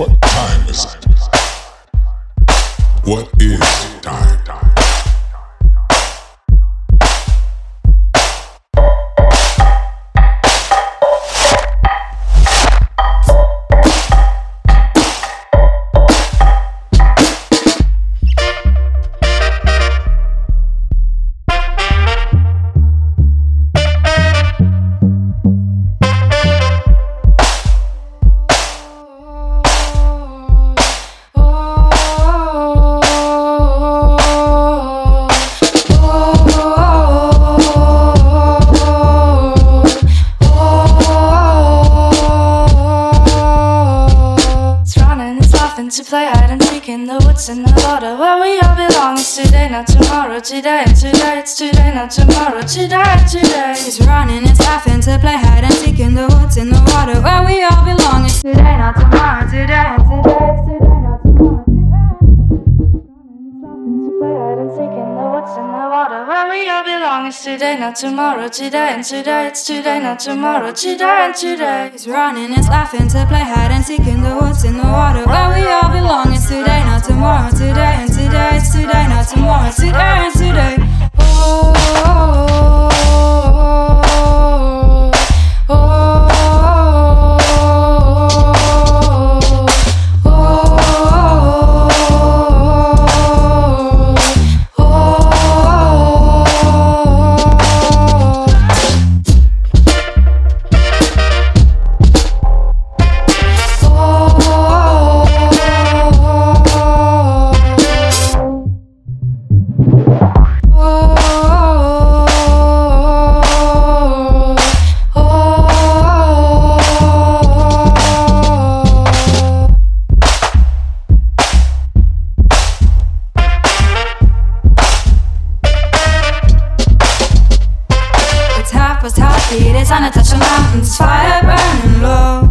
What time is it? What is time? To play hide and seek in the woods and the water where we all belong. It's today, not tomorrow. Today and today. It's today, not tomorrow. Today and today. It's running, it's laughing to play hide and seek in the woods and the water where we all belong. It's today, not tomorrow. Today and today. It's today, not tomorrow. To play hide and seek in the woods and the water where we all belong. It's today, not tomorrow. Today and today. It's today, not tomorrow. Today and today. It's running, it's laughing to play hide and seek in the woods and the water where we all belong. It's today, not tomorrow. Today and today. It's today, not tomorrow. Today and today. Oh, oh, oh, oh, oh. It's on a touch of mountains, fire burning low.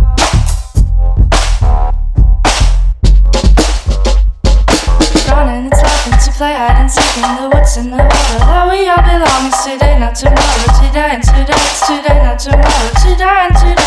Running, it's laughing to play hide and seek in the woods and the water where we all belong. It's today, not tomorrow. Today and today. It's today, not tomorrow. Today and today.